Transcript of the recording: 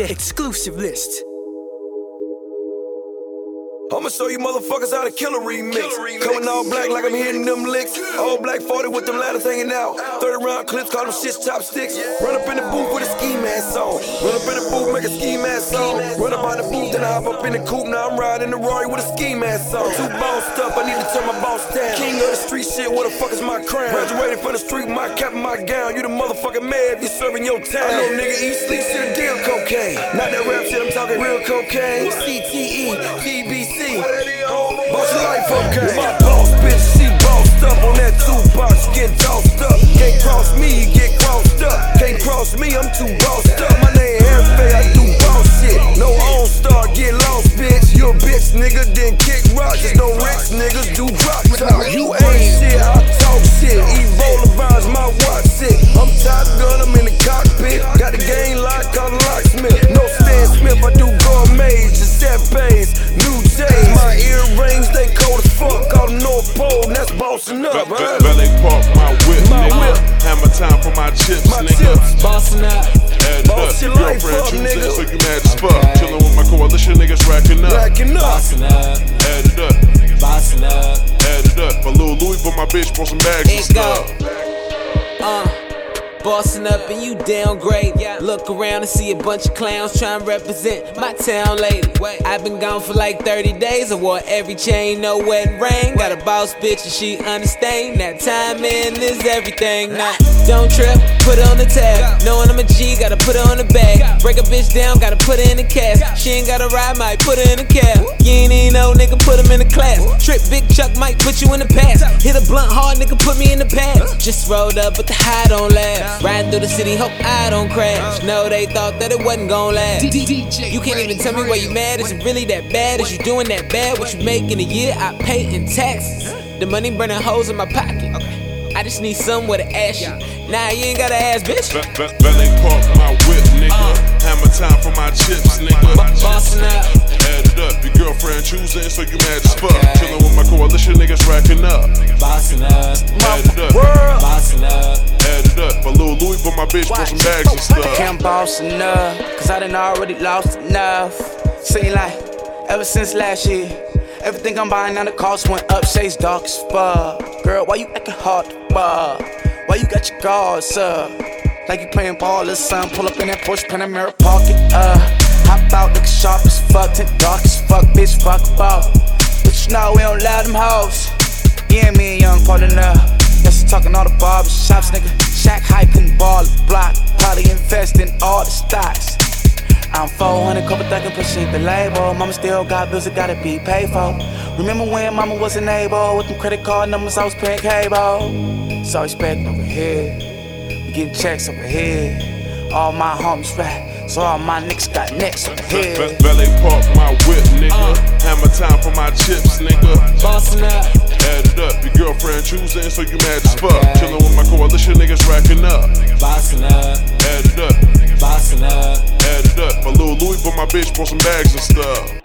The exclusive list. I'ma show you motherfuckers how to kill a remix. Coming all black like I'm hitting them licks. All black 40 with them ladders hanging out. 30 round clips, call them shits chopsticks. Run up in the booth with a ski mask on. Run up in the booth, make a ski mask on. Run up out the booth, then I hop up in the coupe. Now I'm riding the Rory with a ski mask on. Too bossed up, I need to turn my boss down. King of the street shit, what the fuck is my crown? Graduated from the street, my cap and my gown. You the motherfucking mayor if you serving your town. I know nigga eat, sleep, shit, and deal cocaine. Not that rap shit, I'm talking real cocaine. CTE, DBC. Boss your life, okay. My boss, bitch, she bossed up on that Tupac. She get tossed up. Can't cross me, you get crossed up. Can't cross me, I'm too bossed up. My name Herfe, I do boss shit. No on star, get lost, bitch. You a bitch, nigga, then kick rocks. There's no rich niggas do drop top. You ain't shit, I talk shit. Ebola virus, my watch shit. I'm Top Gun, I'm in the cockpit. Got the game locked, call the locksmith. No Stan Smith, I do gourmets, Giuseppe's, New J's. My earrings, they cold as fuck. Call them North Pole, and that's bossing up, huh? Valet Park, my whip, nigga. Hammer time for my chips, nigga. Bossing up. Add it up, your girlfriend choosing, so you mad as fuck. Chillin' with my coalition niggas racking up. Bossing up. Add it up. Bossing up. Add it up. A little Louis for my bitch, for some bags and stuff. Bossing up and you downgrade. Look around and see a bunch of clowns trying to represent my town lately. I've been gone for like 30 days. I wore every chain, no wedding ring. Got a boss bitch and she understand that timing is everything. Now, don't trip, put it on the tab. Knowing I'm a G, gotta put it on the bag. Break a bitch down, gotta put her in the cash. She ain't gotta ride, might put her in the cab. You ain't even know, nigga, put him in the class. Trick Big Chuck might put you in the pass. Hit a blunt hard, nigga, put me in the past. Just rolled up, but the high don't last. Riding through the city, hope I don't crash. No, they thought that it wasn't gon' last. You can't even tell me why you mad. Is it really that bad? Is you doing that bad? What you make in a year? I pay in taxes. The money burning holes in my pocket. I just need somewhere to ask you. Nah, you ain't gotta ask, bitch. Valet Park, my whip, nigga. Hammer time for my chips, nigga. Bossing up. Add it up, your girlfriend choosing, so you mad as fuck. Chillin' with my coalition niggas racking up. Bossing up. Add it up. Bossing up. Add it up. A little Louis for my bitch, for some bags and stuff. Can't boss enough, cause I done already lost enough. Seem like ever since last year, everything I'm buying now the cost went up. Shades dark as fuck. Girl, why you acting hard to fuck? Why you got your guards up? Like you playing ball or something. Pull up in that Porsche Panamera, park it up. Hop out, looking sharp as fuck, tint dark as fuck, bitch, fuck about. But you know we don't love them hoes. Yeah, me and Young Paul enough. Yes, talking all the barber shops, nigga. Shack hype and ball the block. Probably invest in all the stocks. I'm 400, couple thuggin', pushing the label. Mama still got bills that gotta be paid for. Remember when mama wasn't able? With them credit card numbers, I was paying cable. So respect over here. We getting checks over here. All my homies rap, so all my niggas got necks over here. Valet Park, my whip, nigga. Hammer time for my chips, nigga. Bossing up. Add it up, your girlfriend choosing, so you mad as fuck. Chillin' with my coalition niggas racking up. Bossing up. Add it up. Bossing up. Add it up. A little Louis for my bitch, for some bags and stuff.